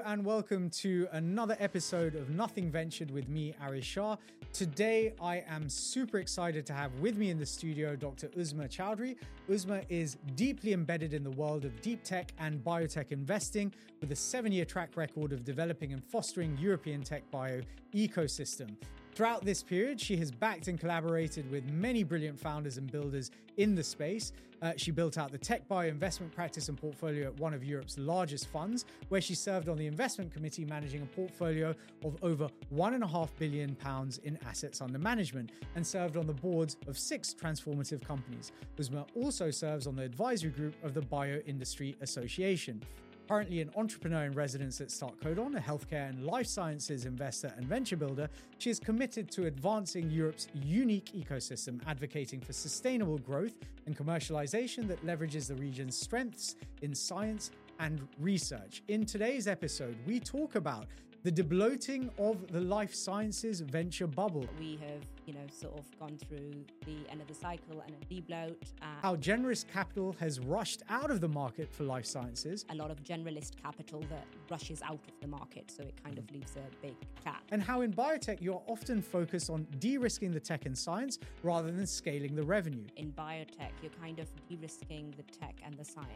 and welcome to another episode of Nothing Ventured with me, Arish Shah. Today, I am super excited to have with me in the studio Dr. Uzma Chowdhury. Uzma is deeply embedded in the world of deep tech and biotech investing with a 7-year track record of developing and fostering European tech bio ecosystem. Throughout this period, she has backed and collaborated with many brilliant founders and builders in the space. She built out the tech bio investment practice and portfolio at one of Europe's largest funds, where she served on the investment committee managing a portfolio of over £1.5 billion in assets under management and served on the boards of 6 transformative companies. Uzma also serves on the advisory group of the Bioindustry Association. Currently an entrepreneur in residence at Startcodon, a healthcare and life sciences investor and venture builder, she is committed to advancing Europe's unique ecosystem, advocating for sustainable growth and commercialization that leverages the region's strengths in science and research. In today's episode, we talk about the debloating of the life sciences venture bubble. We have, sort of gone through the end of the cycle and a debloat. How generous capital has rushed out of the market for life sciences. A lot of generalist capital that rushes out of the market, so it kind of leaves a big gap. And how in biotech you're often focused on de-risking the tech and science rather than scaling the revenue. In biotech, you're kind of de-risking the tech and the science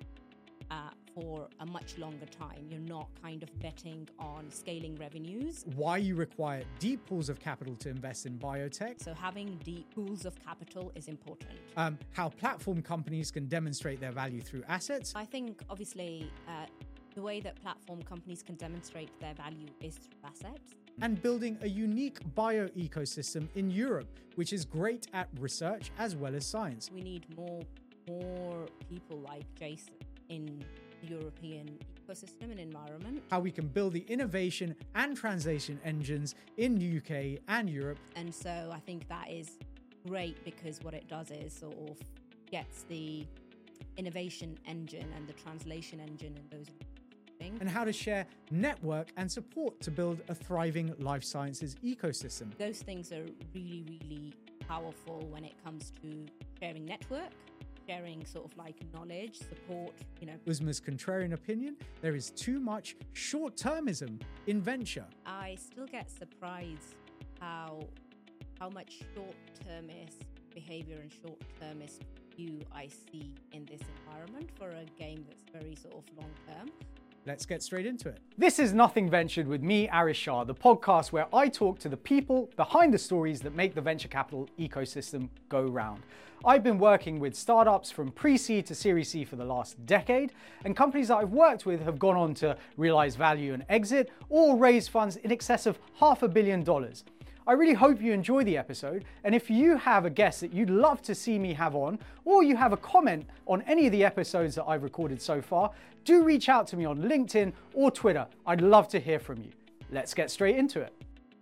for a much longer time. You're not kind of betting on scaling revenues. Why you require deep pools of capital to invest in biotech. So having deep pools of capital is important. How platform companies can demonstrate their value through assets. I think, obviously, the way that platform companies can demonstrate their value is through assets. And building a unique bio ecosystem in Europe, which is great at research as well as science. We need more people like Jason in the European ecosystem and environment. How we can build the innovation and translation engines in the UK and Europe. And so I think that is great because what it does is sort of gets the innovation engine and the translation engine and those things. And how to share, network and support to build a thriving life sciences ecosystem. Those things are really, really powerful when it comes to sharing network, sharing sort of like knowledge, support, Uzma's contrarian opinion, there is too much short-termism in venture. I still get surprised how much short-termist behavior and short-termist view I see in this environment for a game that's very sort of long-term. Let's get straight into it. This is Nothing Ventured with me, Arish Shah, the podcast where I talk to the people behind the stories that make the venture capital ecosystem go round. I've been working with startups from pre-seed to Series C for the last decade, and companies that I've worked with have gone on to realize value and exit or raise funds in excess of $500 million. I really hope you enjoy the episode, and if you have a guest that you'd love to see me have on, or you have a comment on any of the episodes that I've recorded so far, do reach out to me on LinkedIn or Twitter. I'd love to hear from you. Let's get straight into it.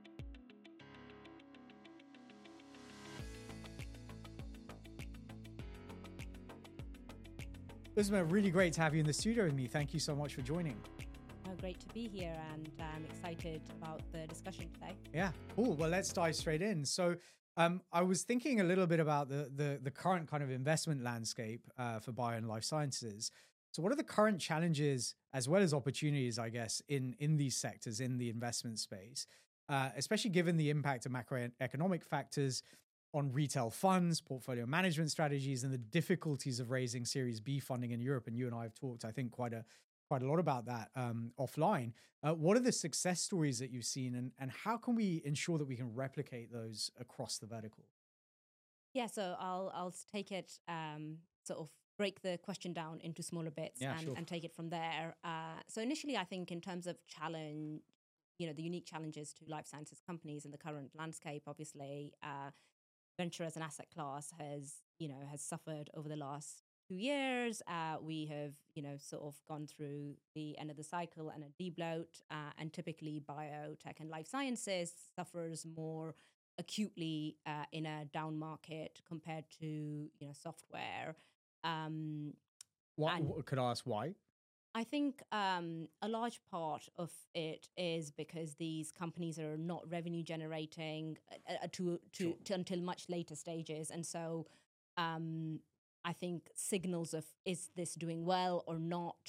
Uzma, really great to have you in the studio with me. Thank you so much for joining. Great to be here, and I'm excited about the discussion today. Yeah, cool. Well, let's dive straight in. So I was thinking a little bit about the current kind of investment landscape for bio and life sciences. So what are the current challenges as well as opportunities, I guess, in these sectors, in the investment space, especially given the impact of macroeconomic factors on retail funds, portfolio management strategies, and the difficulties of raising Series B funding in Europe? And you and I have talked, I think, quite a lot about that offline. What are the success stories that you've seen, and how can we ensure that we can replicate those across the vertical? Yeah, so I'll take it, sort of break the question down into smaller bits and take it from there. So initially, I think in terms of challenge, the unique challenges to life sciences companies in the current landscape, obviously, venture as an asset class has suffered over the last 2 years. We have, sort of gone through the end of the cycle and a debloat, and typically biotech and life sciences suffers more acutely in a down market compared to, software. Could I ask why? I think a large part of it is because these companies are not revenue generating until much later stages, and so I think signals of is this doing well or not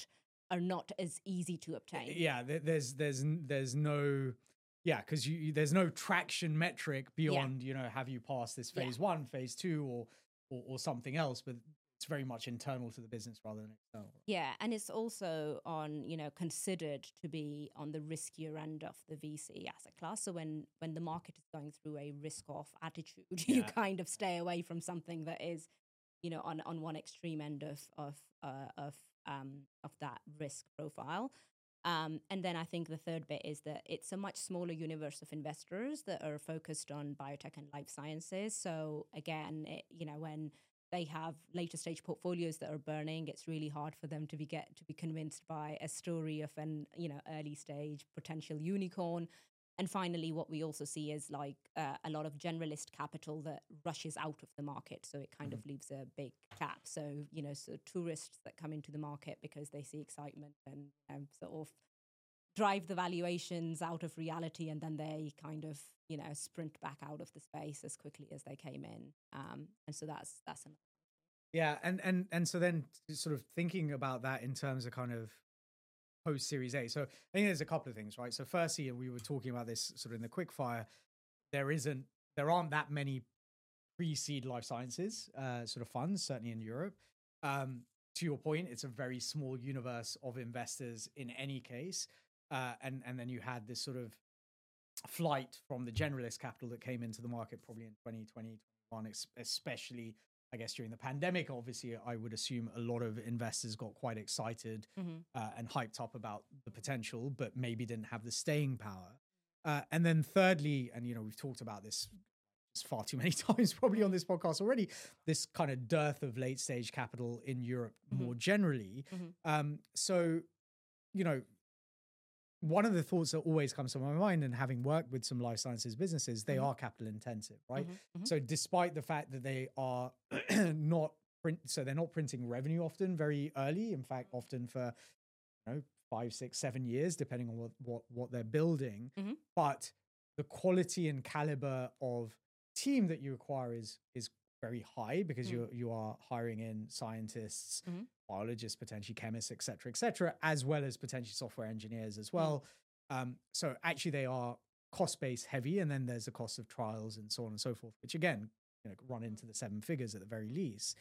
are not as easy to obtain. Yeah, there's no, yeah, because there's no traction metric beyond, have you passed this phase 1, phase 2, or something else, but it's very much internal to the business rather than external. Yeah, and it's also on, considered to be on the riskier end of the VC asset class. So when the market is going through a risk-off attitude, you kind of stay away from something that is, on one extreme end of that risk profile. And then I think the third bit is that it's a much smaller universe of investors that are focused on biotech and life sciences. So again, when they have later stage portfolios that are burning, it's really hard for them to be convinced by a story of an early stage potential unicorn. And finally, what we also see is like a lot of generalist capital that rushes out of the market. So it kind of leaves a big gap. So, so tourists that come into the market because they see excitement and sort of drive the valuations out of reality. And then they kind of, sprint back out of the space as quickly as they came in. And so that's another. Yeah. And so then sort of thinking about that in terms of kind of post Series A. So I think there's a couple of things, right? So firstly, and we were talking about this sort of in the quickfire, there aren't that many pre-seed life sciences sort of funds, certainly in Europe. To your point, it's a very small universe of investors in any case. And then you had this sort of flight from the generalist capital that came into the market probably in 2020, 2021, especially I guess during the pandemic. Obviously, I would assume a lot of investors got quite excited and hyped up about the potential, but maybe didn't have the staying power. And then thirdly, and we've talked about this far too many times probably on this podcast already, this kind of dearth of late stage capital in Europe more generally. So, one of the thoughts that always comes to my mind, and having worked with some life sciences businesses, they are capital intensive, right? So despite the fact that they are they're not printing revenue often very early, in fact, often for 5, 6, 7 years, depending on what they're building. But the quality and caliber of team that you acquire is very high because you are hiring in scientists, biologists, potentially chemists, et cetera, as well as potentially software engineers as well. So actually they are cost base heavy, and then there's the cost of trials and so on and so forth, which again, run into the 7 figures at the very least.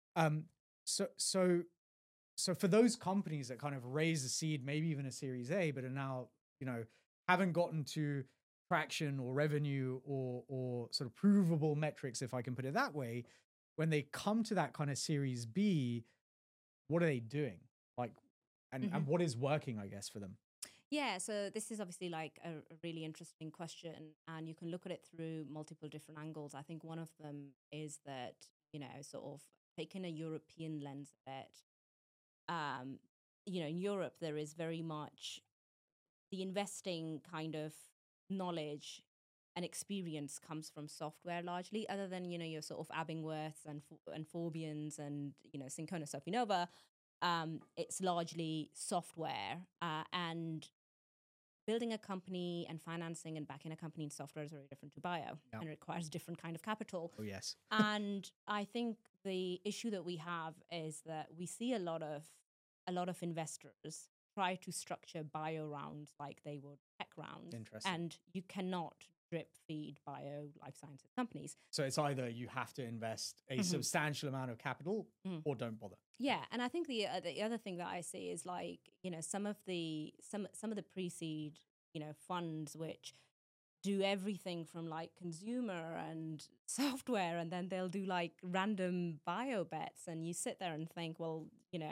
So for those companies that kind of raise a seed, maybe even a Series A, but are now, haven't gotten to traction or revenue or sort of provable metrics, if I can put it that way, when they come to that kind of Series B, what are they doing? Like, and what is working, I guess, for them? Yeah, so this is obviously like a really interesting question, and you can look at it through multiple different angles. I think one of them is that, sort of taking a European lens at it. In Europe, there is very much the investing kind of knowledge and experience comes from software largely, other than, your sort of Abingworths and Forbians and, Syncona, Sofinnova. It's largely software, and building a company and financing and backing a company in software is very different to bio and it requires different kind of capital. Oh, yes. And I think the issue that we have is that we see a lot of investors try to structure bio rounds like they would tech rounds. Interesting. And you cannot drip feed bio life sciences companies. So it's either you have to invest a substantial amount of capital or don't bother. Yeah, and I think the other thing that I see is like, some of the pre-seed, funds which do everything from like consumer and software, and then they'll do like random bio bets, and you sit there and think, well,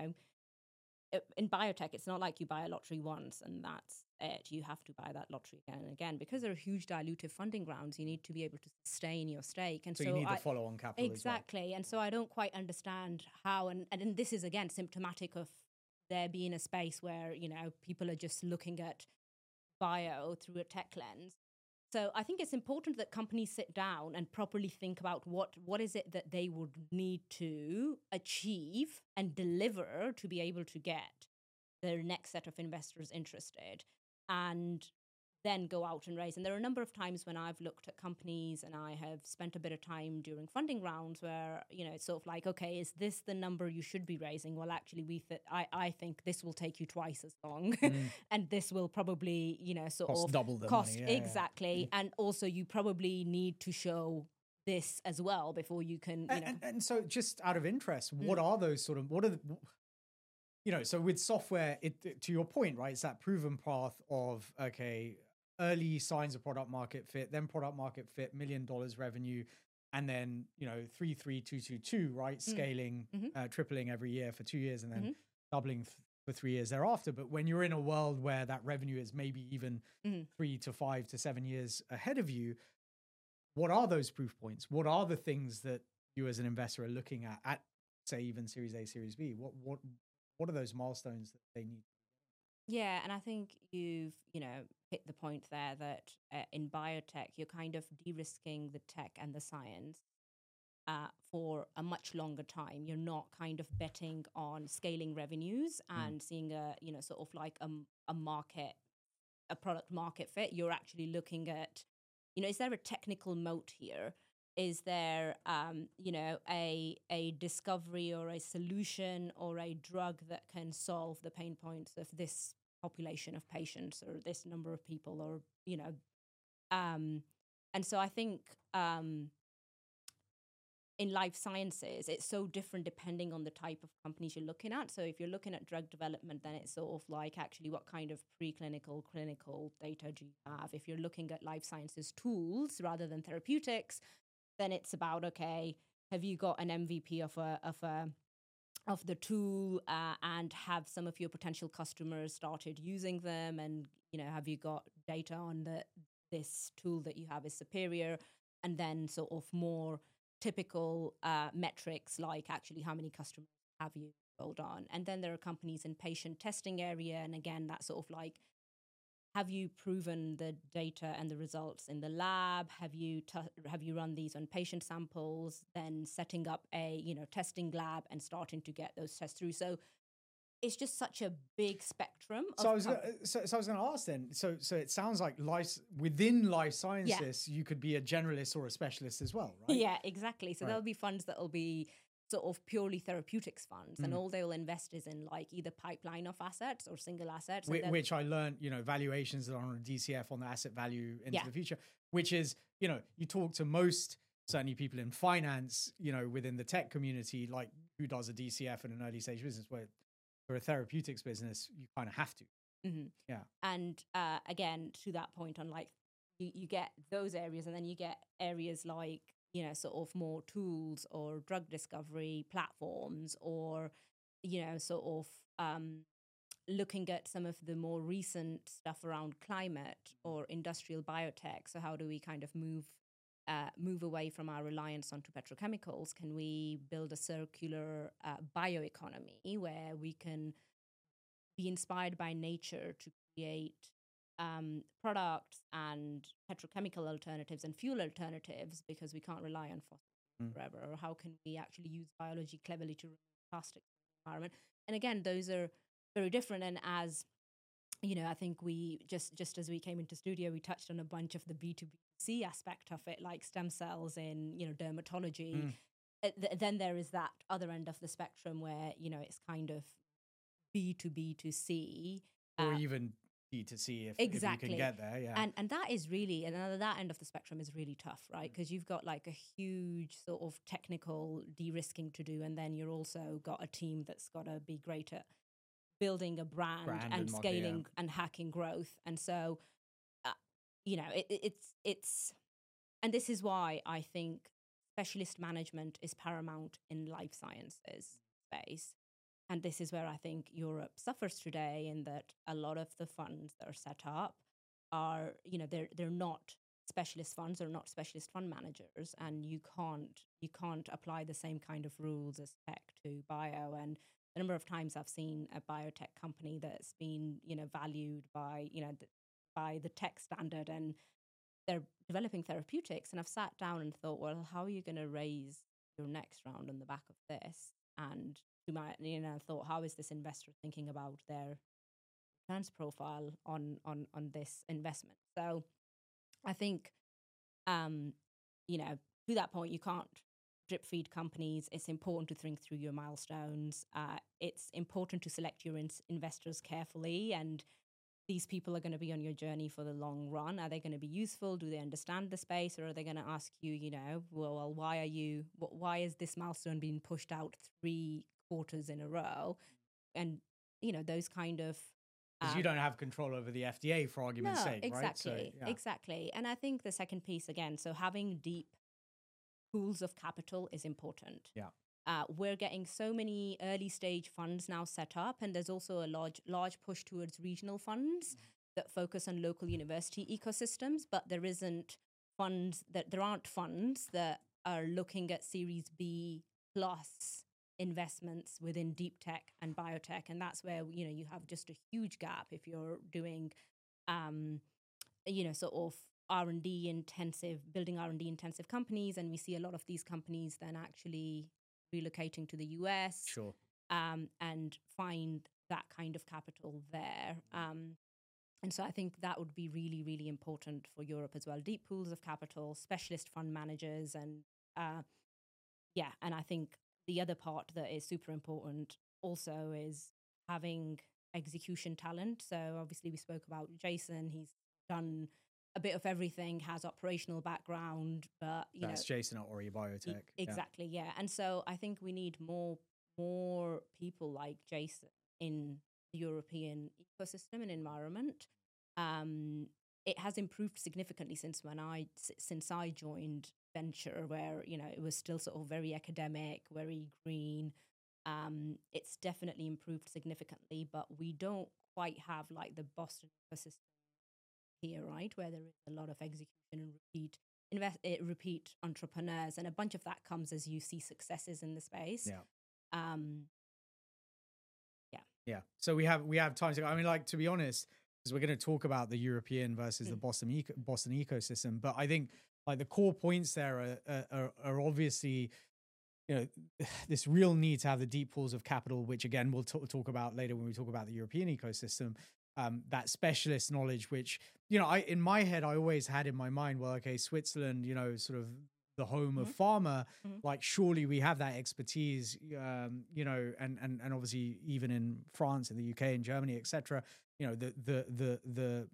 in biotech, it's not like you buy a lottery once and that's it. You have to buy that lottery again and again because there are huge dilutive funding rounds. You need to be able to sustain your stake. And so you need the follow-on capital exactly. As well. And so I don't quite understand how, and this is again symptomatic of there being a space where, people are just looking at bio through a tech lens. So I think it's important that companies sit down and properly think about what is it that they would need to achieve and deliver to be able to get their next set of investors interested. And then go out and raise. And there are a number of times when I've looked at companies and I have spent a bit of time during funding rounds where, it's sort of like, okay, is this the number you should be raising? Well, actually, I think this will take you twice as long and this will probably, cost double the cost. Money. Exactly. And also you probably need to show this as well before you can, And so just out of interest, what are those sort of, so with software, to your point, right, it's that proven path of, okay, early signs of product market fit, then product market fit, $1 million revenue, and then, 3-3-2-2-2, right, scaling, tripling every year for 2 years, and then doubling for 3 years thereafter. But when you're in a world where that revenue is maybe even 3 to 5 to 7 years ahead of you, what are those proof points? What are the things that you as an investor are looking at say, even Series A, Series B? What are those milestones that they need? Yeah, and I think you've, hit the point there that in biotech, you're kind of de-risking the tech and the science for a much longer time. You're not kind of betting on scaling revenues and seeing sort of like a product market fit. You're actually looking at, is there a technical moat here? Is there, a discovery or a solution or a drug that can solve the pain points of this population of patients or this number of people, or and so I think in life sciences, it's so different depending on the type of companies you're looking at. So if you're looking at drug development, then it's sort of like actually what kind of preclinical, clinical data do you have? If you're looking at life sciences tools rather than therapeutics, then it's about, okay, have you got an MVP of the tool and have some of your potential customers started using them, and have you got data on this tool that you have is superior, and then sort of more typical metrics like actually how many customers have you rolled on. And then there are companies in patient testing area, and again that's sort of like, have you proven the data and the results in the lab? Have you run these on patient samples? Then setting up a testing lab and starting to get those tests through. So it's just such a big spectrum. So I was going to ask then. So it sounds like within life sciences, you could be a generalist or a specialist as well, right? Yeah, exactly. So there'll be funds that will be sort of purely therapeutics funds, and all they will invest is in like either pipeline of assets or single assets. Which I learned, valuations that are on a DCF on the asset value into the future, which is, you talk to most, certainly people in finance, within the tech community, like who does a DCF in an early stage business, where for a therapeutics business, you kind of have to. Yeah. And again, to that point on like, you get those areas, and then you get areas like, sort of more tools or drug discovery platforms, or, sort of looking at some of the more recent stuff around climate or industrial biotech. So how do we kind of move away from our reliance onto petrochemicals? Can we build a circular bioeconomy where we can be inspired by nature to create products and petrochemical alternatives and fuel alternatives, because we can't rely on fossil forever? Or how can we actually use biology cleverly to remove plastic from the environment? And again, those are very different. And as I think we just as we came into studio, we touched on a bunch of the B2B2C aspect of it, like stem cells in dermatology. Then there is that other end of the spectrum where it's kind of B2B2C, or even D2C if you can get there. Yeah. And that is really, and that end of the spectrum is really tough, right? Because you've got like a huge sort of technical de-risking to do, and then you're also got a team that's got to be great at building a brand and scaling and hacking growth. And so it's and this is why I think specialist management is paramount in life sciences space. And this is where I think Europe suffers today, in that a lot of the funds that are set up are, they're not specialist funds or not specialist fund managers, and you can't apply the same kind of rules as tech to bio. And the number of times I've seen a biotech company that's been valued by by the tech standard, and they're developing therapeutics, and I've sat down and thought, well, how are you going to raise your next round on the back of this? And thought, how is this investor thinking about their returns profile on this investment. So I think, to that point, you can't drip feed companies. It's important to think through your milestones. It's important to select your investors carefully, and these people are going to be on your journey for the long run. Are they going to be useful? Do they understand the space? Or are they going to ask you, well, why is this milestone being pushed out 3 quarters in a row? And, those kind of... Because you don't have control over the FDA, for argument's sake, exactly, right? So, exactly. And I think the second piece, again, so having deep pools of capital is important. Yeah. We're getting so many early stage funds now set up, and there's also a large push towards regional funds that focus on local university ecosystems, but there aren't funds that are looking at Series B plus investments within deep tech and biotech, and that's where you have just a huge gap if you're doing sort of building R&D intensive companies, and we see a lot of these companies then actually relocating to the US, sure, and find that kind of capital there. And so I think that would be really, really important for Europe as well. Deep pools of capital, specialist fund managers, and and I think the other part that is super important also is having execution talent. So obviously we spoke about Jason. He's done a bit of everything, has operational background, but that's Jason at Ori Biotech. Exactly, yeah. And so I think we need more people like Jason in the European ecosystem and environment. It has improved significantly since I joined venture, where it was still sort of very academic, very green. It's definitely improved significantly, but we don't quite have like the Boston ecosystem here, right, where there is a lot of execution and repeat entrepreneurs, and a bunch of that comes as you see successes in the space. Yeah. So we have time to go. I mean, like, to be honest, because we're going to talk about the European versus the Boston ecosystem, but I think like the core points there are obviously, this real need to have the deep pools of capital, which again we'll talk about later when we talk about the European ecosystem. That specialist knowledge, which, in my head, I always had in my mind, well, okay, Switzerland, sort of the home of pharma, like surely we have that expertise, and obviously even in France and the UK and Germany, etc. The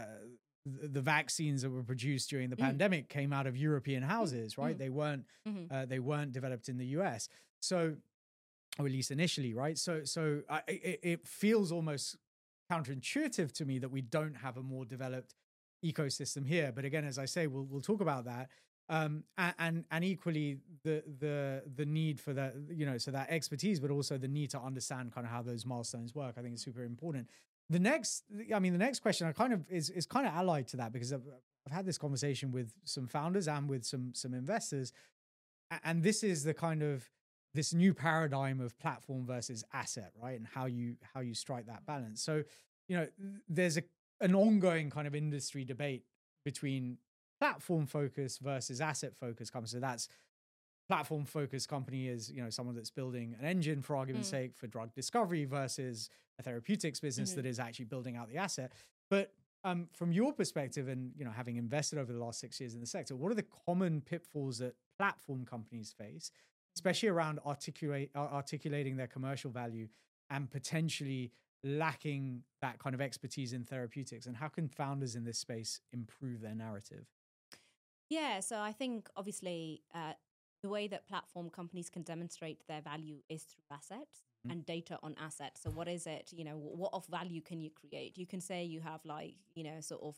vaccines that were produced during the pandemic came out of European houses, right? They weren't developed in the US. So, or at least initially, right? So it feels almost counterintuitive to me that we don't have a more developed ecosystem here. But again, as I say, we'll talk about that. And equally the need for that, so that expertise, but also the need to understand kind of how those milestones work. I think it's super important. The next question I kind of is kind of allied to that, because I've had this conversation with some founders and with some investors, and this is the kind of this new paradigm of platform versus asset, right? And how you strike that balance. So, there's an ongoing kind of industry debate between platform focus versus asset focused companies. So that's platform focused company is, someone that's building an engine, for argument's sake, for drug discovery, versus a therapeutics business that is actually building out the asset. But from your perspective, and having invested over the last 6 years in the sector, what are the common pitfalls that platform companies face, especially around articulating their commercial value and potentially lacking that kind of expertise in therapeutics? And how can founders in this space improve their narrative? Yeah, so I think obviously the way that platform companies can demonstrate their value is through assets and data on assets. So what is it, what of value can you create? You can say you have sort of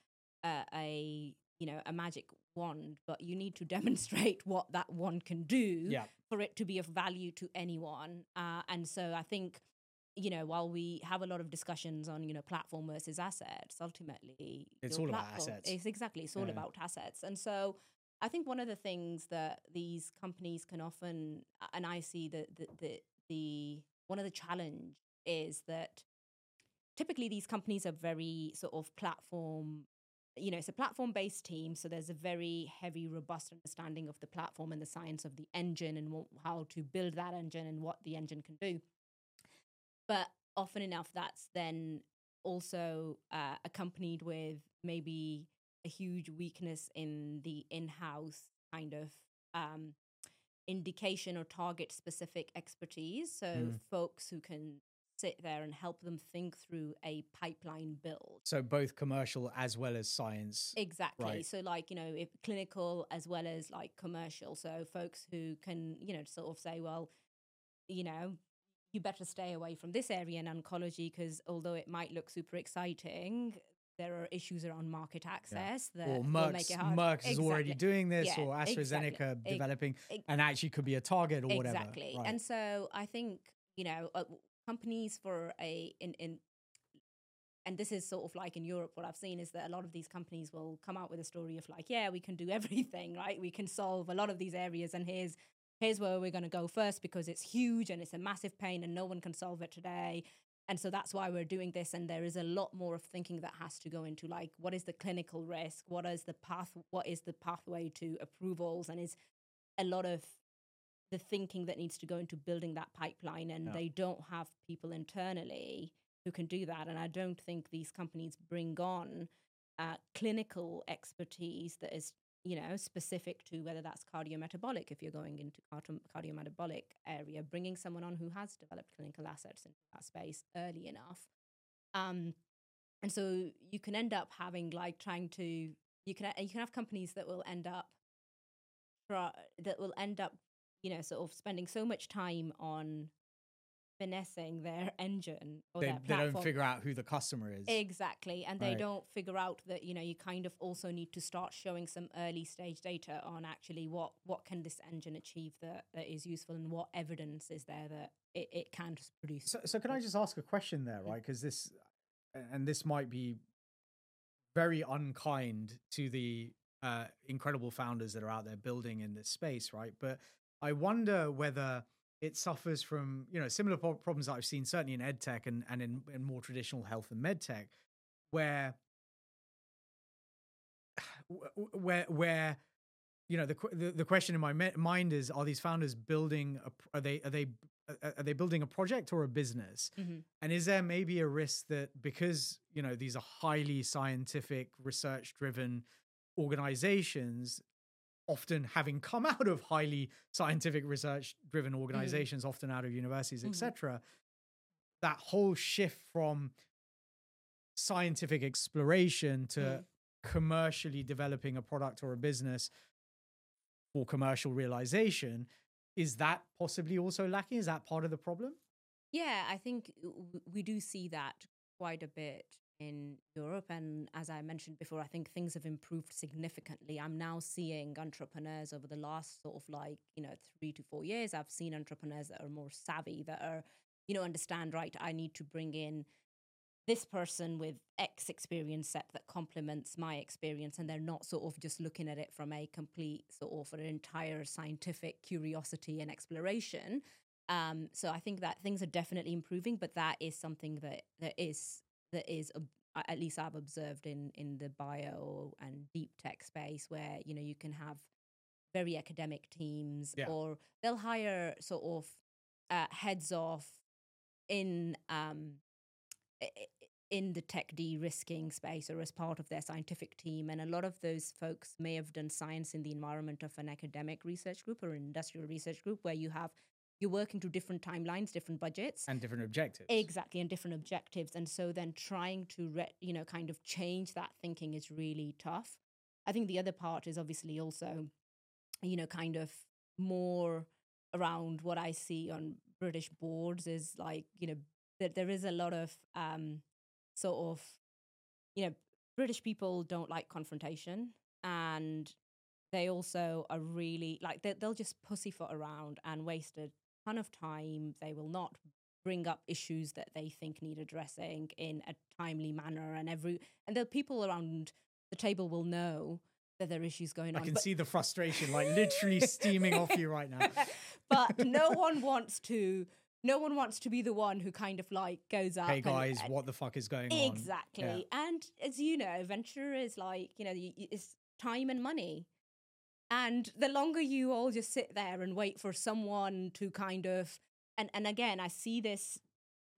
a magic wand, but you need to demonstrate what that wand can do for it to be of value to anyone. And so I think, while we have a lot of discussions on, platform versus assets, ultimately it's all about assets. It's all about assets. And so I think one of the things that these companies can often, and I see one of the challenge is that typically these companies are very sort of platform, it's a platform-based team. So there's a very heavy, robust understanding of the platform and the science of the engine and how to build that engine and what the engine can do. But often enough, that's then also accompanied with maybe a huge weakness in the in-house kind of indication or target specific expertise. So folks who can sit there and help them think through a pipeline build. So both commercial as well as science. Exactly. Right. So like, if clinical as well as like commercial. So folks who can, sort of say, well, you better stay away from this area in oncology because although it might look super exciting, there are issues around market access that or will make it hard. Merck is already doing this, or AstraZeneca developing, and actually could be a target or whatever. Exactly. Right. And so I think, companies and this is sort of like in Europe, what I've seen is that a lot of these companies will come out with a story of like, yeah, we can do everything, right? We can solve a lot of these areas, and here's where we're going to go first because it's huge and it's a massive pain and no one can solve it today. And so that's why we're doing this. And there is a lot more of thinking that has to go into like, what is the clinical risk? What is the pathway to approvals? And is a lot of the thinking that needs to go into building that pipeline. And they don't have people internally who can do that. And I don't think these companies bring on clinical expertise that is, specific to whether that's cardiometabolic, if you're going into cardiometabolic area, bringing someone on who has developed clinical assets into that space early enough. And so you can end up having like you can have companies that will end up, sort of spending so much time on finessing their engine or their platform. They don't figure out who the customer is. Exactly. And they don't figure out that, you kind of also need to start showing some early stage data on actually what can this engine achieve that is useful, and what evidence is there that it can produce. So can I just ask a question there, right? Because this might be very unkind to the incredible founders that are out there building in this space, right? But I wonder whether it suffers from, similar problems that I've seen certainly in ed tech and in more traditional health and med tech, where the question in my mind is: are these founders building are they building a project or a business? Mm-hmm. And is there maybe a risk that because these are highly scientific, research driven organizations, often having come out of highly scientific research-driven organizations, often out of universities, etc., that whole shift from scientific exploration to commercially developing a product or a business for commercial realization, is that possibly also lacking? Is that part of the problem? Yeah, I think we do see that quite a bit in Europe. And as I mentioned before, I think things have improved significantly. I'm now seeing entrepreneurs over the last sort of 3 to 4 years. I've seen entrepreneurs that are more savvy, that are, understand, right, I need to bring in this person with X experience set that complements my experience. And they're not sort of just looking at it from a complete sort of an entire scientific curiosity and exploration. So I think that things are definitely improving, but that is something that is at least I've observed in the bio and deep tech space, where you can have very academic teams, or they'll hire sort of heads of in the tech de-risking space or as part of their scientific team. And a lot of those folks may have done science in the environment of an academic research group or an industrial research group, where you're working to different timelines, different budgets. And different objectives. Exactly, and different objectives. And so then trying to, kind of change that thinking is really tough. I think the other part is obviously also, kind of more around what I see on British boards is like, that there is a lot of sort of, British people don't like confrontation, and they also are really like, they'll just pussyfoot around and waste a ton of time. They will not bring up issues that they think need addressing in a timely manner, and the people around the table will know that there are issues going on. I can see the frustration like literally steaming off you right now. But no one wants to be the one who kind of like goes up. Hey guys, what the fuck is going on? Exactly. Yeah. And as you know, venture is like, it's time and money. And the longer you all just sit there and wait for someone to kind of, and again, I see this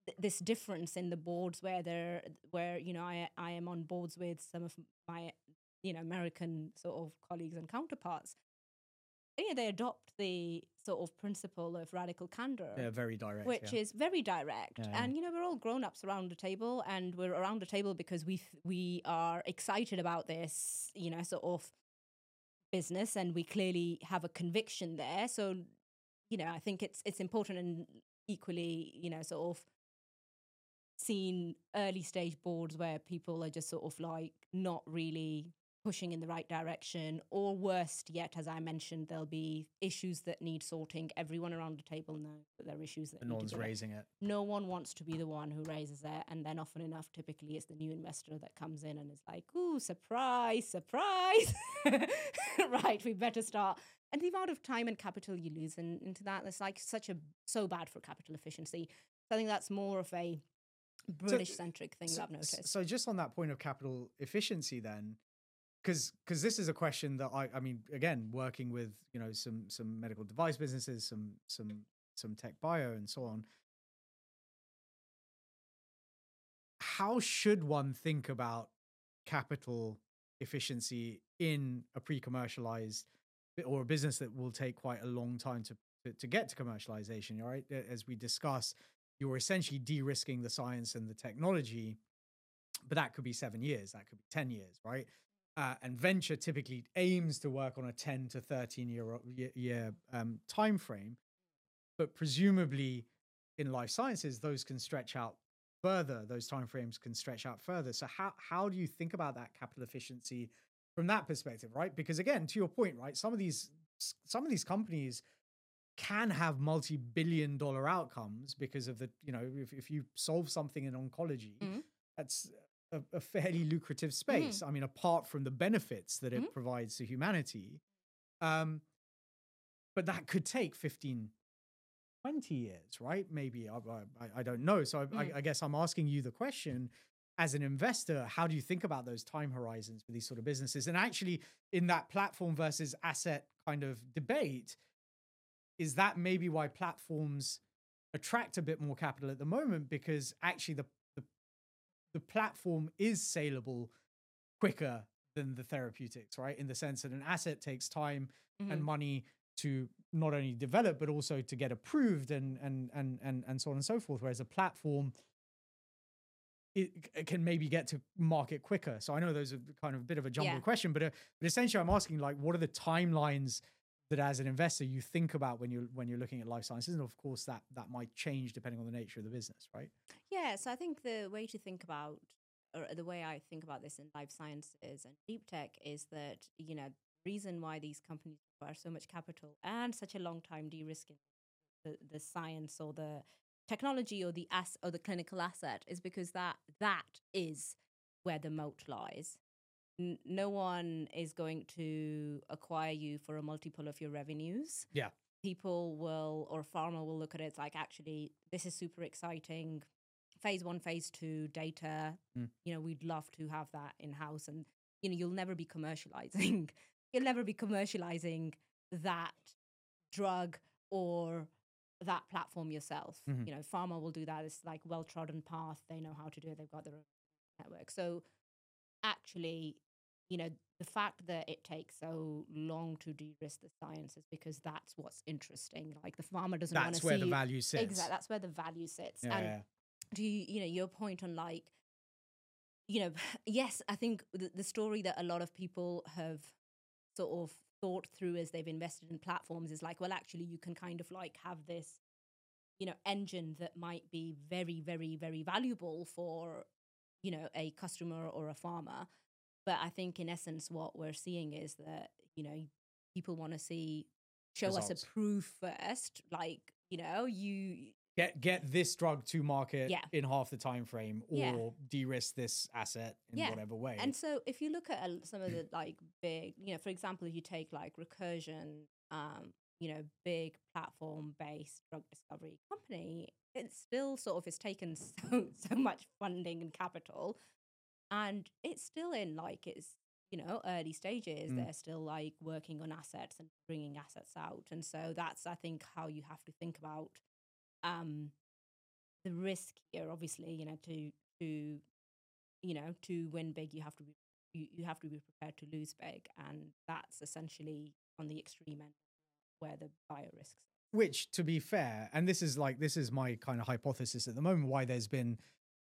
this difference in the boards where I am on boards with some of my American sort of colleagues and counterparts. They adopt the sort of principle of radical candor. Yeah, very direct. Which is very direct. Yeah. And, we're all grown-ups around the table, and we're around the table because we are excited about this, sort of business, and we clearly have a conviction there. So, I think it's important, and equally, sort of seen early stage boards where people are just sort of like not really pushing in the right direction, or worst yet, as I mentioned, there'll be issues that need sorting. Everyone around the table knows that there are issues that no one's raising it. No one wants to be the one who raises it, and then often enough, typically, it's the new investor that comes in and is like, "Ooh, surprise, surprise!" Right, we better start. And the amount of time and capital you lose into that, it's like so bad for capital efficiency. So I think that's more of a British-centric thing that I've noticed. So just on that point of capital efficiency, then. Because this is a question that I mean, again, working with some medical device businesses, some tech bio, and so on. How should one think about capital efficiency in a pre-commercialized or a business that will take quite a long time to get to commercialization? Right, as we discuss, you're essentially de-risking the science and the technology, but that could be 7 years, that could be 10 years, right? And venture typically aims to work on a 10 to 13 year time frame, but presumably in life sciences, those can stretch out further. Those timeframes can stretch out further. So how do you think about that capital efficiency from that perspective, right? Because again, to your point, right, some of these companies can have multi-billion-dollar outcomes because of the if you solve something in oncology, that's a fairly lucrative space. I mean, apart from the benefits that it provides to humanity, but that could take 15, 20 years, right? Maybe, I don't know. So I guess I'm asking you the question, as an investor, how do you think about those time horizons for these sort of businesses? And actually, in that platform versus asset kind of debate, is that maybe why platforms attract a bit more capital at the moment? Because actually the platform is saleable quicker than the therapeutics, right? In the sense that an asset takes time and money to not only develop, but also to get approved and so on and so forth. Whereas a platform, it can maybe get to market quicker. So I know those are kind of a bit of a jumbled question, but essentially I'm asking, like, what are the timelines that as an investor you think about when you're looking at life sciences? And of course that might change depending on the nature of the business, right? Yeah, so I think the way to think about, or the way I think about this in life sciences and deep tech, is that, the reason why these companies require so much capital and such a long time de-risking the science or the technology or the clinical asset is because that is where the moat lies. No one is going to acquire you for a multiple of your revenues. Yeah. People will, or pharma will look at it, it's like, actually, this is super exciting. Phase 1, phase 2 data, we'd love to have that in-house. And, you'll never be commercializing. You'll never be commercializing that drug or that platform yourself. Pharma will do that. It's like well-trodden path. They know how to do it. They've got their own network. So actually, the fact that it takes so long to de-risk the science is because that's what's interesting. Like, the pharma doesn't want to see... That's where the value sits. Exactly. That's where the value sits. Yeah, and do you, your point on, like, yes, I think the story that a lot of people have sort of thought through as they've invested in platforms is like, well, actually, you can kind of like have this, engine that might be very, very, very valuable for, a customer or a farmer. But I think in essence, what we're seeing is that, people want to show results. us a proof first, like, you get this drug to market in half the time frame, or de-risk this asset in whatever way. And so if you look at some of the like big, for example, if you take like Recursion, big platform-based drug discovery company, it still sort of has taken so much funding and capital, and it's still in like its early stages. They're still like working on assets and bringing assets out, and so that's, I think, how you have to think about the risk here, obviously, to win big, you have to be prepared to lose big, and that's essentially on the extreme end where the bio risks. Which, to be fair, and this is my kind of hypothesis at the moment, why there's been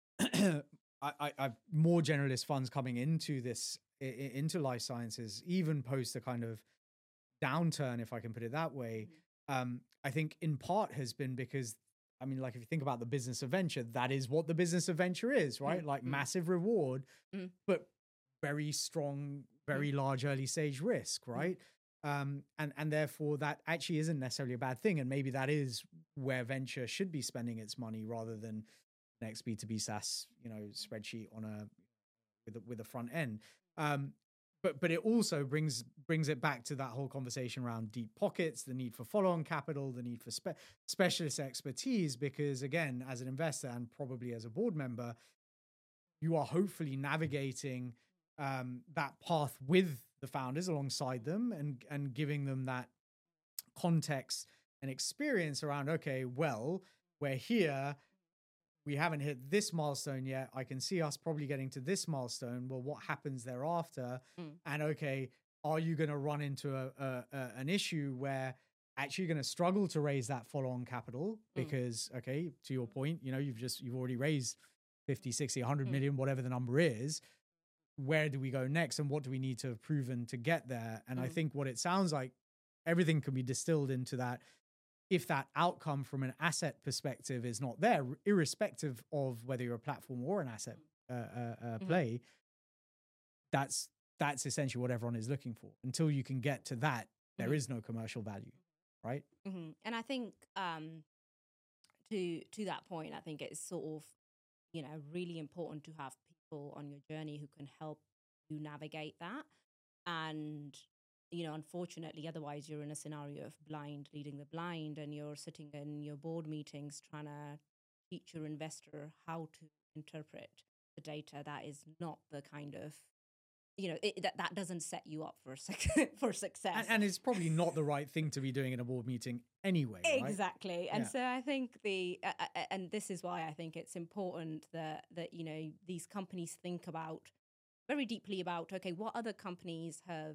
more generalist funds coming into life sciences, even post a kind of downturn, if I can put it that way. I think in part has been because, I mean, like if you think about the business of venture, that is what the business of venture is, right? Like massive reward, but very strong, very large early stage risk, right? And therefore that actually isn't necessarily a bad thing. And maybe that is where venture should be spending its money rather than next B2B SaaS, spreadsheet with a front end. But it also brings it back to that whole conversation around deep pockets, the need for follow-on capital, the need for specialist expertise, because again, as an investor and probably as a board member, you are hopefully navigating that path with the founders alongside them and giving them that context and experience around, okay, well, we're here, we haven't hit this milestone yet. I can see us probably getting to this milestone. Well, what happens thereafter? And okay, are you going to run into an issue where actually you're going to struggle to raise that follow-on capital? Because, okay, to your point, you've already raised 50, 60, 100 million, whatever the number is. Where do we go next? And what do we need to have proven to get there? And I think what it sounds like, everything can be distilled into that. If that outcome from an asset perspective is not there, irrespective of whether you're a platform or an asset play, that's essentially what everyone is looking for. Until you can get to that, there is no commercial value, right? And I think to that point, I think it's sort of really important to have people on your journey who can help you navigate that. And unfortunately, otherwise you're in a scenario of blind leading the blind, and you're sitting in your board meetings trying to teach your investor how to interpret the data. That is not the kind of, that doesn't set you up for success. And it's probably not the right thing to be doing in a board meeting anyway. Exactly. Right? And so I think and this is why I think it's important that these companies think very deeply about, okay, what other companies have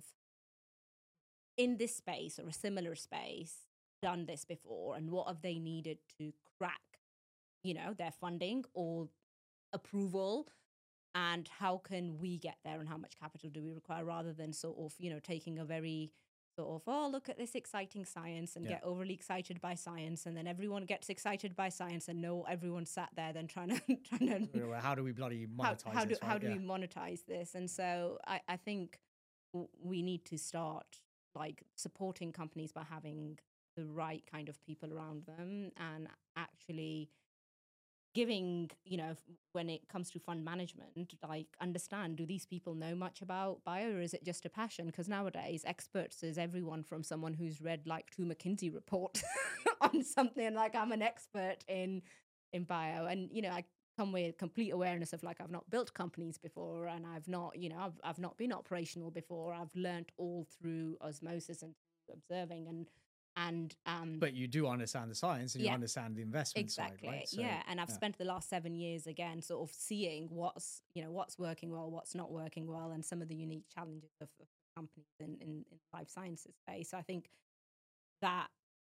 in this space or a similar space done this before, and what have they needed to crack their funding or approval, and how can we get there, and how much capital do we require, rather than sort of taking a very sort of, oh, look at this exciting science and get overly excited by science, and then everyone gets excited by science, and everyone sat there then trying to how do we bloody monetize this? How do we monetize this? And so I think we need to start like supporting companies by having the right kind of people around them, and actually giving, when it comes to fund management, like understand, do these people know much about bio, or is it just a passion? Because nowadays experts is everyone from someone who's read like 2 McKinsey reports on something, like I'm an expert in bio, and I come with complete awareness of like, I've not built companies before, and I've not, I've not been operational before. I've learned all through osmosis and observing but you do understand the science, and you understand the investment side, right? So, and I've spent the last 7 years again sort of seeing what's working well, what's not working well, and some of the unique challenges of companies in life sciences space. So I think that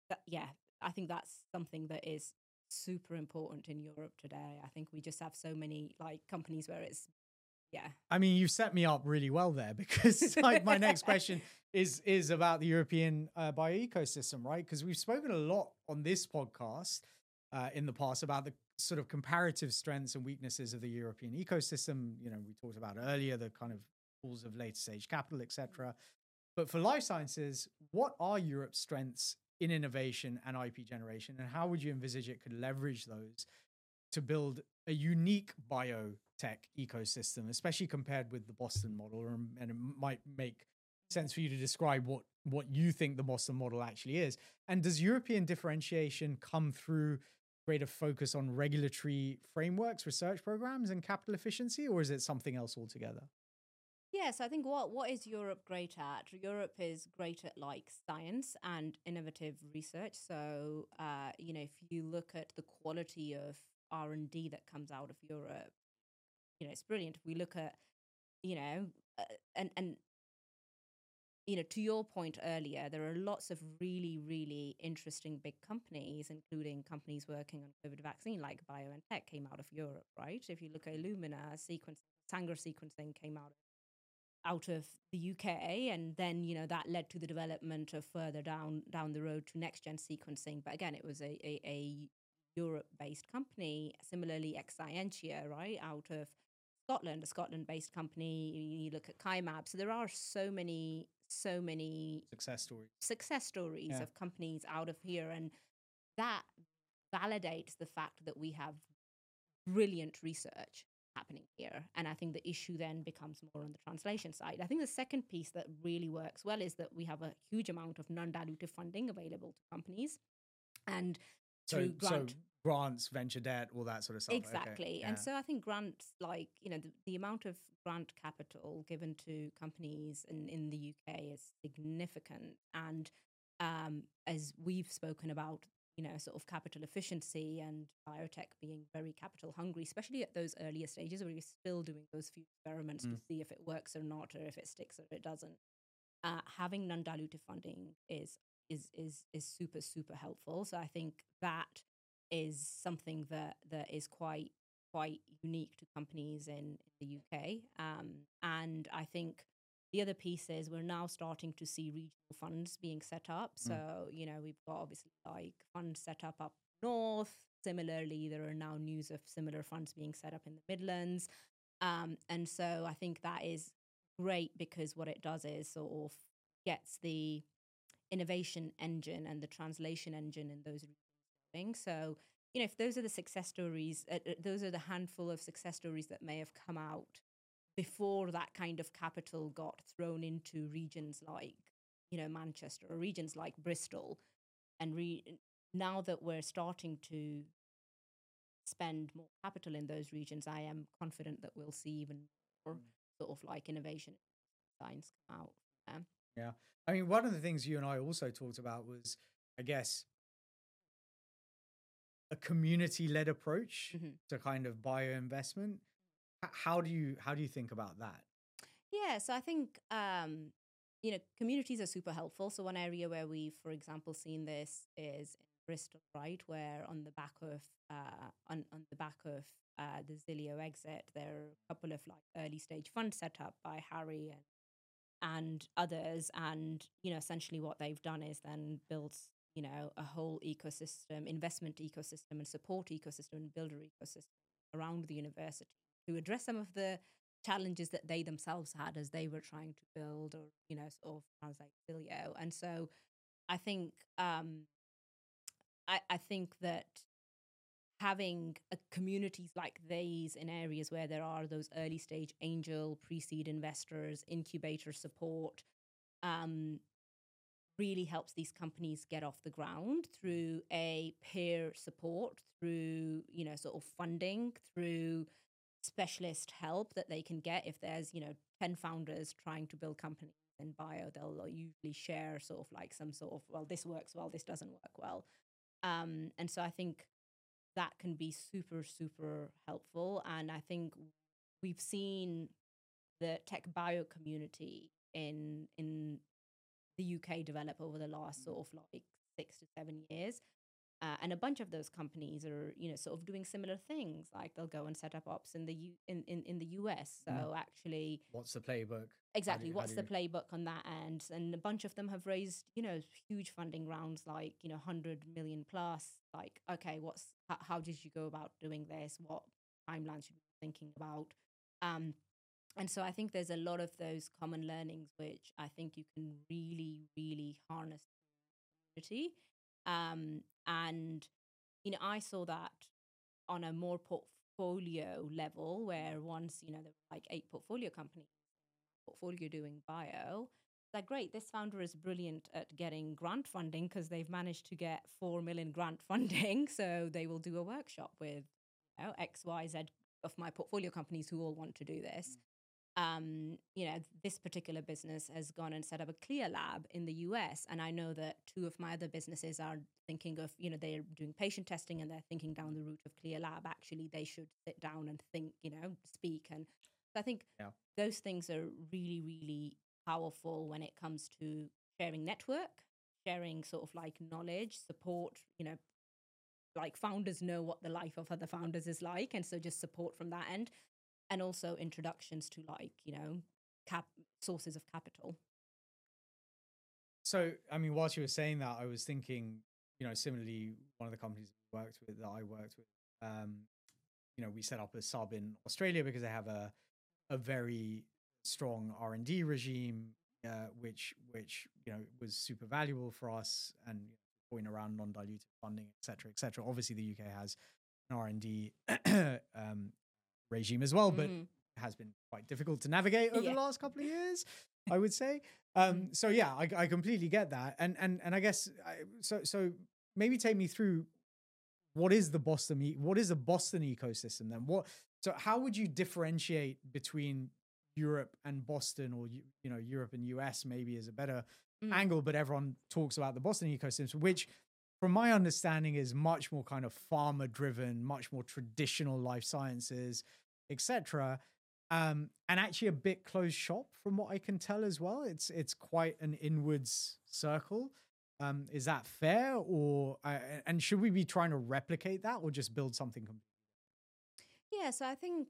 I think that's something that is super important in Europe today. I think we just have so many like companies where it's I mean, you've set me up really well there, because like my next question is about the European bio ecosystem, right? Because we've spoken a lot on this podcast in the past about the sort of comparative strengths and weaknesses of the European ecosystem. We talked about earlier the kind of pools of later stage capital, etc. But for life sciences, what are Europe's strengths in innovation and IP generation, and how would you envisage it could leverage those to build a unique biotech ecosystem, especially compared with the Boston model? And it might make sense for you to describe what you think the Boston model actually is. And does European differentiation come through greater focus on regulatory frameworks, research programs, and capital efficiency, or is it something else altogether? Yes, I think what is Europe great at? Europe is great at like science and innovative research. So, if you look at the quality of R&D that comes out of Europe, it's brilliant. If we look at, and to your point earlier, there are lots of really, really interesting big companies, including companies working on COVID vaccine like BioNTech came out of Europe, right? If you look at Illumina, Sanger sequencing came out of the UK, and then that led to the development of further down the road to next gen sequencing. But again, it was a Europe-based company. Similarly, Exscientia, right, out of Scotland, a Scotland-based company. You look at Kymab. So there are so many success stories of companies out of here, and that validates the fact that we have brilliant research happening here. And I think the issue then becomes more on the translation side. I think the second piece that really works well is that we have a huge amount of non-dilutive funding available to companies, and through grants, venture debt, all that sort of stuff. Exactly. Okay. And so I think grants, like, the amount of grant capital given to companies in the UK is significant. And as we've spoken about, sort of capital efficiency and biotech being very capital hungry, especially at those earlier stages where you're still doing those few experiments to see if it works or not, or if it sticks or it doesn't. Having non-dilutive funding is super, super helpful. So I think that is something that is quite unique to companies in the UK. And I think the other piece is we're now starting to see regional funds being set up. So, we've got obviously like funds set up north. Similarly, there are now news of similar funds being set up in the Midlands. And so I think that is great, because what it does is sort of gets the innovation engine and the translation engine in those regions. So, if those are the success stories, those are the handful of success stories that may have come out before that kind of capital got thrown into regions like, Manchester, or regions like Bristol. And now that we're starting to spend more capital in those regions, I am confident that we'll see even more sort of like innovation science come out. Yeah. I mean, one of the things you and I also talked about was, I guess, a community-led approach to kind of bio-investment. How do you think about that? Yeah, so I think communities are super helpful. So one area where we've, for example, seen this is in Bristol, right, where on the back of the Xilio exit, there are a couple of like early stage funds set up by Harry and others, and essentially what they've done is then built a whole ecosystem, investment ecosystem and support ecosystem and builder ecosystem around the university to address some of the challenges that they themselves had as they were trying to build or sort of translate Xilio. And so I think I think that having communities like these in areas where there are those early stage angel, pre-seed investors, incubator support, really helps these companies get off the ground through a peer support, through, sort of funding, through specialist help that they can get. If there's, 10 founders trying to build companies in bio, they'll usually share sort of like some sort of, well, this works well, this doesn't work well. And so I think that can be super, super helpful. And I think we've seen the tech bio community in the UK develop over the last sort of like 6 to 7 years. And a bunch of those companies are, sort of doing similar things. Like they'll go and set up ops in the US. So actually, what's the playbook? Exactly. What's the playbook on that end? And a bunch of them have raised, huge funding rounds, like 100 million plus. Like, okay, how did you go about doing this? What timeline should we be thinking about? And so I think there's a lot of those common learnings which I think you can really, really harness the community. And, I saw that on a more portfolio level, where once, there were like 8 portfolio companies, portfolio doing bio. Like, great, this founder is brilliant at getting grant funding because they've managed to get 4 million grant funding. So they will do a workshop with X, Y, Z of my portfolio companies who all want to do this. this particular business has gone and set up a CLIA lab in the US. And I know that two of my other businesses are thinking of, they're doing patient testing and they're thinking down the route of CLIA lab. Actually, they should sit down and think, speak. And so I think those things are really, really powerful when it comes to sharing network, sharing sort of like knowledge, support, like founders know what the life of other founders is like. And so just support from that end. And also introductions to sources of capital. So, I mean, whilst you were saying that, I was thinking, similarly, one of the companies that I worked with, we set up a sub in Australia because they have a very strong R&D regime, which was super valuable for us, and point around non-dilutive funding, et cetera. Obviously, the UK has an R&D regime as well, but it has been quite difficult to navigate over the last couple of years, I would say. So yeah, I completely get that. And I guess, so maybe take me through what is a Boston ecosystem then? So how would you differentiate between Europe and Boston, or, Europe and US maybe is a better angle, but everyone talks about the Boston ecosystem, which from my understanding is much more kind of pharma driven, much more traditional life sciences, etc. And actually a bit closed shop from what I can tell as well. It's quite an inwards circle. Is that fair, or and should we be trying to replicate that, or just build something completely different? Yeah, so I think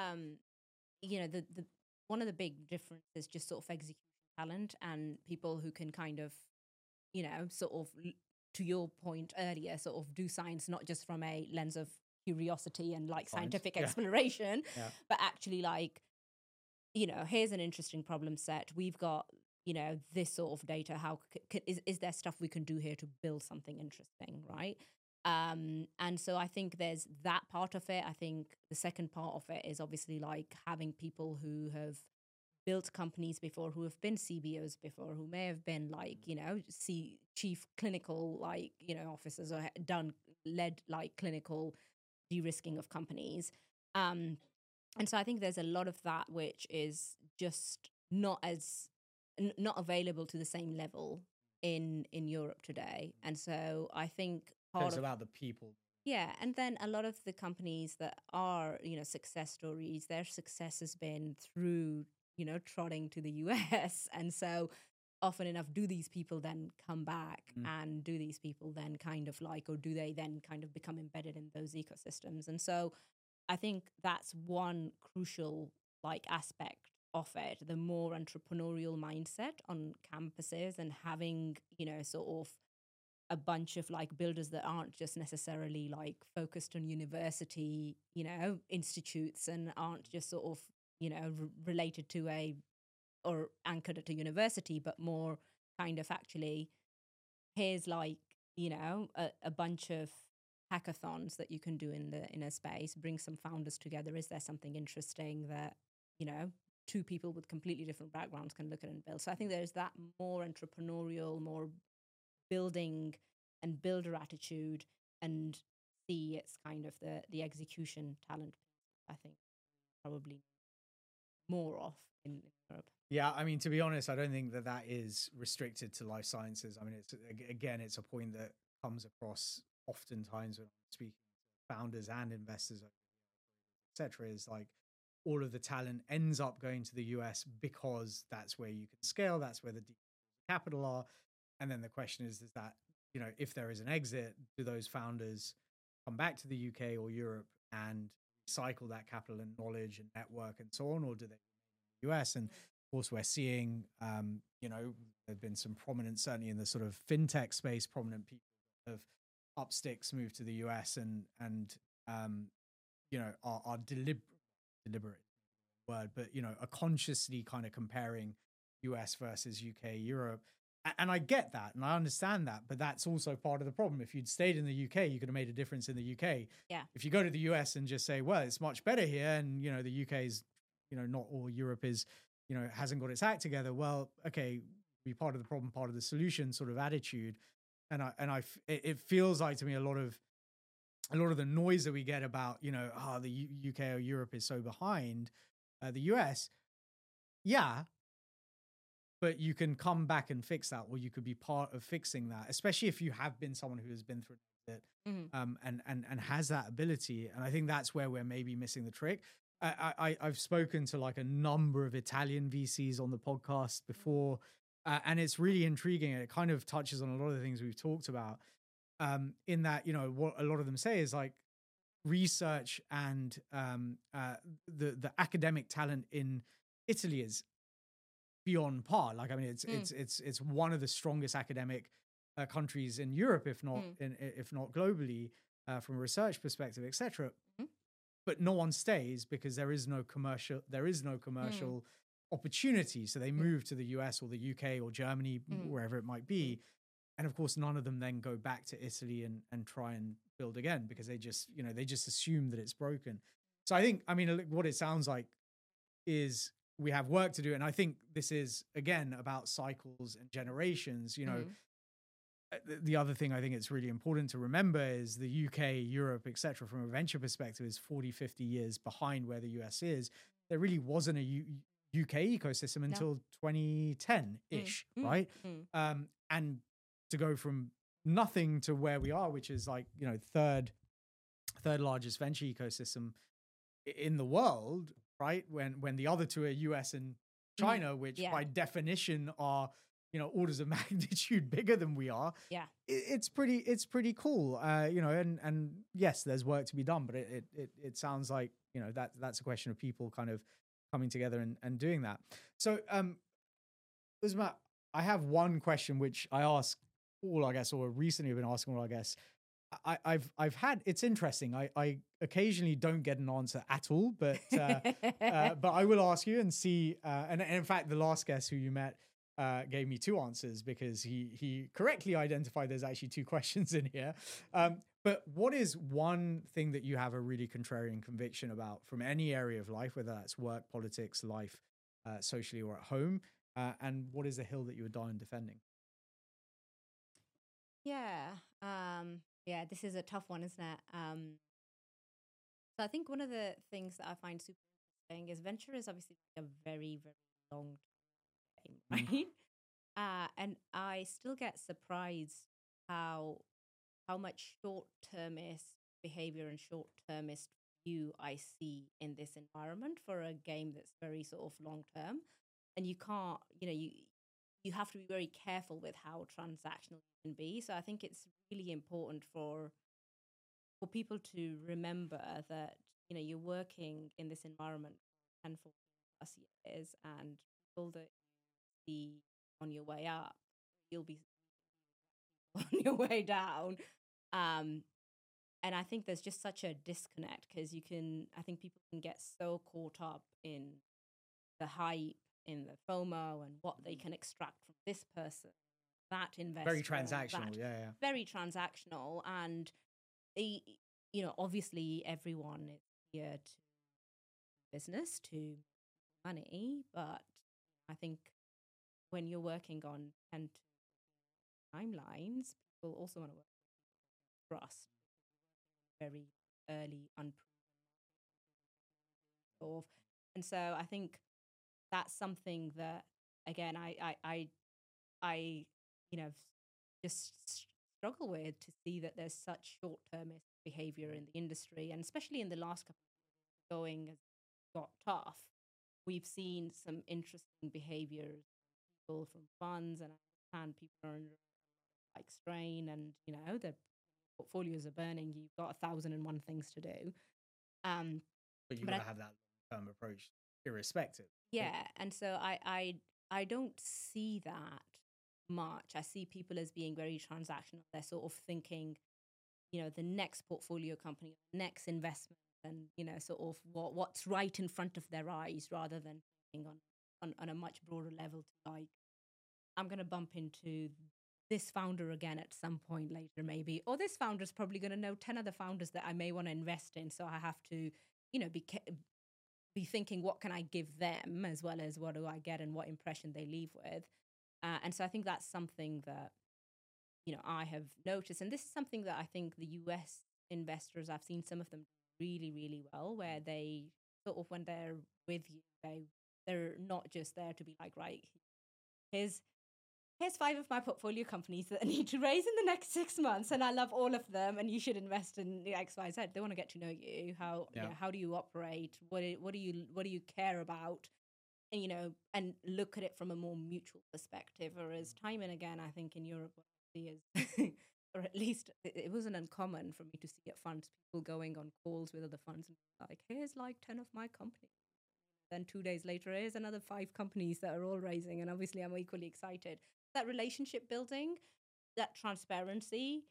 the one of the big differences is just sort of execution talent and people who can kind of sort of, to your point earlier, sort of do science not just from a lens of curiosity and like scientific exploration, but actually like, here's an interesting problem set. We've got, this sort of data. How is there stuff we can do here to build something interesting, right? And so I think there's that part of it. I think the second part of it is obviously like having people who have built companies before, who have been CBOs before, who may have been like, chief clinical, like, officers, or led like clinical de-risking of companies. And so I think there's a lot of that which is just not available to the same level in Europe today. And so I think it's about the people. Yeah. And then a lot of the companies that are, success stories, their success has been through, trotting to the US. And so often enough, do these people then come back and do these people then kind of like, or do they then kind of become embedded in those ecosystems? And so I think that's one crucial like aspect of it, the more entrepreneurial mindset on campuses, and having, sort of a bunch of like builders that aren't just necessarily like focused on university, institutes, and aren't just sort of, related to or anchored at a university, but more kind of actually, here's like, a bunch of hackathons that you can do in a space, bring some founders together. Is there something interesting that, two people with completely different backgrounds can look at and build? So I think there's that more entrepreneurial, more building and builder attitude, and see it's kind of the execution talent, I think, probably more of in Europe. Yeah, I mean, to be honest, I don't think that is restricted to life sciences. I mean, it's a point that comes across oftentimes when I'm speaking to founders and investors, etc. Is like all of the talent ends up going to the US because that's where you can scale, that's where the capital are. And then the question is that, if there is an exit, do those founders come back to the UK or Europe and recycle that capital and knowledge and network and so on, or do they remain in the US? And of course, we're seeing, there've been some prominent, certainly in the sort of fintech space, prominent people that have up sticks, moved to the US and are deliberate word, but are consciously kind of comparing US versus UK, Europe. And I get that, and I understand that, but that's also part of the problem. If you'd stayed in the UK, you could have made a difference in the UK. Yeah. If you go to the US and just say, well, it's much better here, and the UK is, not all Europe is, hasn't got its act together. Well, okay, be part of the problem, part of the solution sort of attitude. And it feels like to me a lot of the noise that we get about, the UK or Europe is so behind the US. yeah, but you can come back and fix that, or you could be part of fixing that, especially if you have been someone who has been through it, and has that ability. And I think that's where we're maybe missing the trick. I've spoken to like a number of Italian VCs on the podcast before, and it's really intriguing. It kind of touches on a lot of the things we've talked about. In that, you know, what a lot of them say is like research and the academic talent in Italy is beyond par. Like, I mean, it's one of the strongest academic countries in Europe, if not if not globally, from a research perspective, etc. But no one stays because there is no commercial opportunity. So they move to the US or the UK or Germany, wherever it might be. And of course, none of them then go back to Italy and try and build again, because they just assume that it's broken. So I think, I mean, what it sounds like is we have work to do. And I think this is, again, about cycles and generations. You know, the other thing I think it's really important to remember is the UK, Europe, etc., from a venture perspective, is 40, 50 years behind where the US is. There really wasn't a UK ecosystem until 2010-ish, right? And to go from nothing to where we are, which is like, you know, third largest venture ecosystem in the world, right? When the other two are US and China, which by definition are, you know, orders of magnitude bigger than we are. Yeah, it's pretty cool. You know, and yes, there's work to be done, but it sounds like, you know, that's a question of people kind of coming together and doing that. So, Uzma, I have one question which I ask all, I guess, or recently I've been asking all, I guess. I've had, it's interesting. I occasionally don't get an answer at all, but I will ask you and see. And in fact, the last guest who you met gave me two answers, because he correctly identified there's actually two questions in here. But what is one thing that you have a really contrarian conviction about from any area of life, whether that's work, politics, life, socially, or at home? And what is the hill that you would die on defending? Yeah, this is a tough one, isn't it? So I think one of the things that I find super interesting is venture is obviously a very, very long game, right? And I still get surprised how much short-termist behavior and short-termist view I see in this environment for a game that's very sort of long-term. And you can't, you know, you have to be very careful with how transactional you can be. So I think it's really important for people to remember that, you know, you're working in this environment for 10, 14 plus years, and people that you see on your way up, you'll be on your way down. And I think there's just such a disconnect, because I think people can get so caught up in the hype, in the FOMO, and what they can extract from this person, that investor. Very transactional, yeah. Very transactional. And, you know, obviously everyone is here to business, to money, but I think when you're working on 10 timelines, people also want to work with trust. Very early, unproven. And so I think that's something that, again, I you know, just struggle with, to see that there's such short-termist behavior in the industry, and especially in the last couple of years, going as got tough. We've seen some interesting behaviors, people from funds, and I understand people are under like strain, and you know the portfolios are burning. You've got 1,001 things to do. But you've got to have that long-term approach, irrespective. Yeah, and so I don't see that much. I see people as being very transactional. They're sort of thinking, you know, the next portfolio company, next investment, and you know, sort of what's right in front of their eyes, rather than thinking on a much broader level. To like, I'm going to bump into this founder again at some point later, maybe, or this founder's probably going to know 10 other founders that I may want to invest in. So I have to, you know, be thinking, what can I give them, as well as what do I get and what impression they leave with. And so I think that's something that, you know, I have noticed. And this is something that I think the US investors, I've seen some of them really, really well, where they sort of, when they're with you, They're not just there to be like, right, here's 5 of my portfolio companies that I need to raise in the next 6 months, and I love all of them, and you should invest in X, Y, Z. They want to get to know you. How do you operate? What do you care about? And and look at it from a more mutual perspective. Whereas time and again, I think in Europe, what I see is, or at least it wasn't uncommon for me to see at funds people going on calls with other funds and like, here's like 10 of my companies. Then 2 days later, here's another 5 companies that are all raising, and obviously I'm equally excited. That relationship building, that transparency,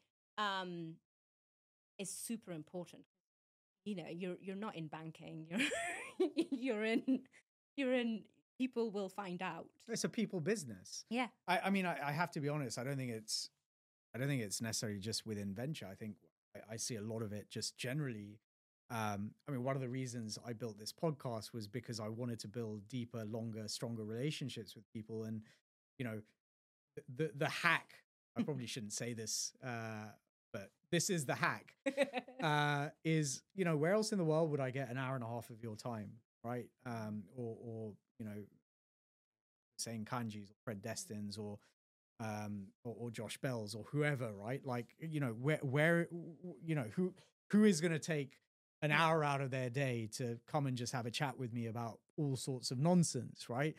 is super important. You're not in banking. You're in. People will find out. It's a people business. Yeah. I mean, I have to be honest. I don't think it's necessarily just within venture. I think I see a lot of it just generally. I mean, one of the reasons I built this podcast was because I wanted to build deeper, longer, stronger relationships with people, and the hack, I probably shouldn't say this, but this is the hack, is, where else in the world would I get an hour and a half of your time, right? Or saying Kanjis or Fred Destins or Josh Bells or whoever, right? Like, where who is going to take an hour out of their day to come and just have a chat with me about all sorts of nonsense, right?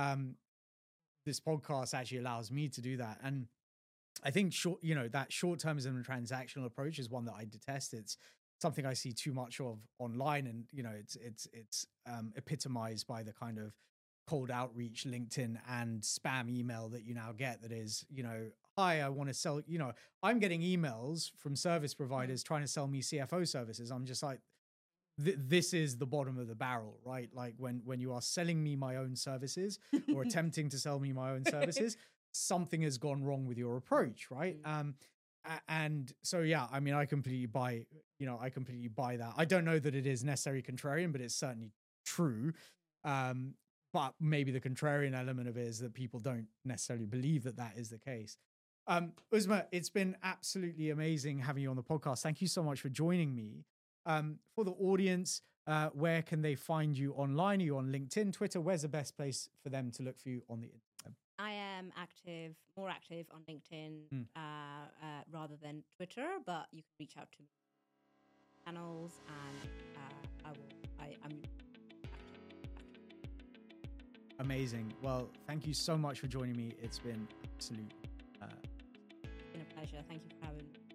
This podcast actually allows me to do that. And I think that short-termism and transactional approach is one that I detest. It's something I see too much of online, and it's epitomized by the kind of cold outreach LinkedIn and spam email that you now get. That is, hi, I want to sell. I'm getting emails from service providers trying to sell me CFO services. I'm just like, this is the bottom of the barrel, right? Like when you are selling me my own services or attempting to sell me my own services, something has gone wrong with your approach, right? And so, yeah, I mean, I completely buy that. I don't know that it is necessarily contrarian, but it's certainly true. But maybe the contrarian element of it is that people don't necessarily believe that is the case. Uzma, it's been absolutely amazing having you on the podcast. Thank you so much for joining me. For the audience, where can they find you online? Are you on LinkedIn, Twitter? Where's the best place for them to look for you on the internet? I am more active on LinkedIn rather than Twitter, but you can reach out to me channels, and I'm amazing. Well, thank you so much for joining me. It's been absolute. It's been a pleasure. Thank you for having me.